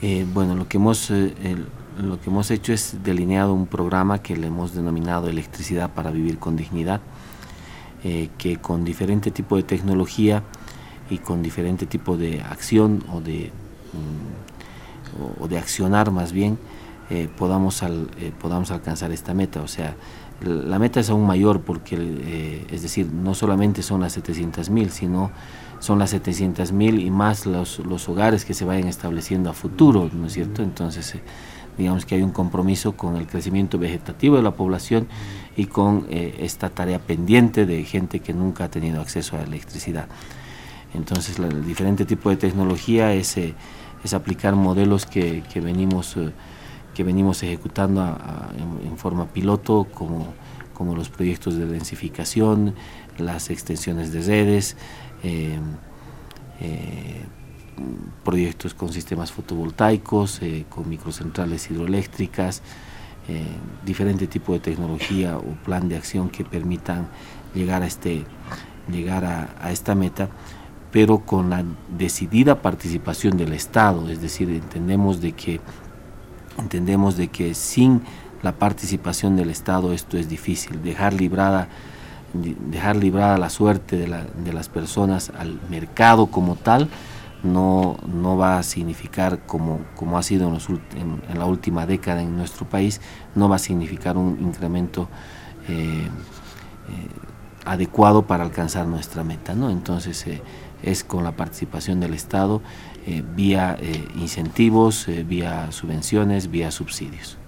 Bueno, lo que hemos hecho es delineado un programa que le hemos denominado Electricidad para Vivir con Dignidad, que con diferente tipo de tecnología y con diferente tipo de acción o de accionar más bien, podamos alcanzar esta meta. O sea, la meta es aún mayor porque, es decir, no solamente son las 700.000, sino son las 700.000 y más los hogares que se vayan estableciendo a futuro, ¿no es cierto? Entonces, digamos que hay un compromiso con el crecimiento vegetativo de la población y con esta tarea pendiente de gente que nunca ha tenido acceso a la electricidad. Entonces, el diferente tipo de tecnología es aplicar modelos que venimos ejecutando en forma piloto, como los proyectos de densificación, las extensiones de redes, proyectos con sistemas fotovoltaicos, con microcentrales hidroeléctricas, diferente tipo de tecnología o plan de acción que permitan llegar a esta meta, pero con la decidida participación del Estado. Es decir, entendemos de que sin la participación del Estado esto es difícil. Dejar librada la suerte de las personas al mercado como tal no va a significar, como ha sido en la última década en nuestro país, no va a significar un incremento adecuado para alcanzar nuestra meta, ¿no? Entonces, es con la participación del Estado, vía incentivos, vía subvenciones, vía subsidios.